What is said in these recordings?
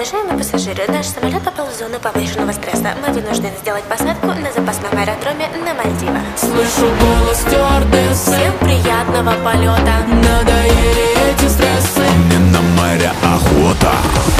Уважаемые пассажиры, наш самолет попал в зону повышенного стресса. Мы вынуждены сделать посадку на запасном аэродроме на Мальдивах. Слышу голос стюардессы. Всем приятного полета. Надоели эти стрессы. Мне на море охота.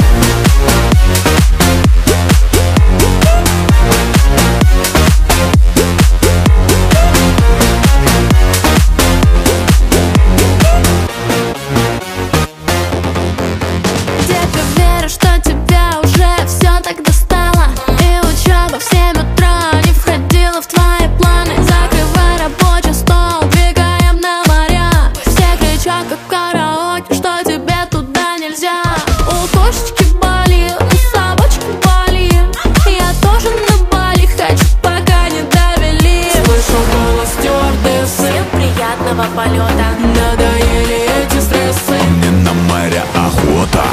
Полета. Надоели эти стрессы. Мне на море охота.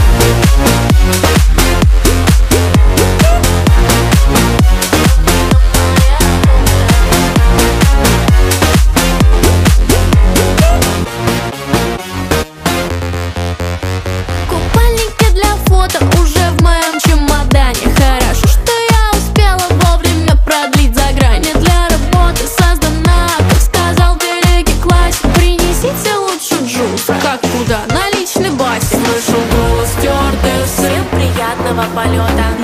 Купальники для фото уже в моем чемодане. Хорошо, что я успела вовремя продлить за грань. Не для работы создана, как сказал великий классик. Принесите лучше джуз. Как куда? На личный басик. Слышу голос стюардессы. Всем приятного полета.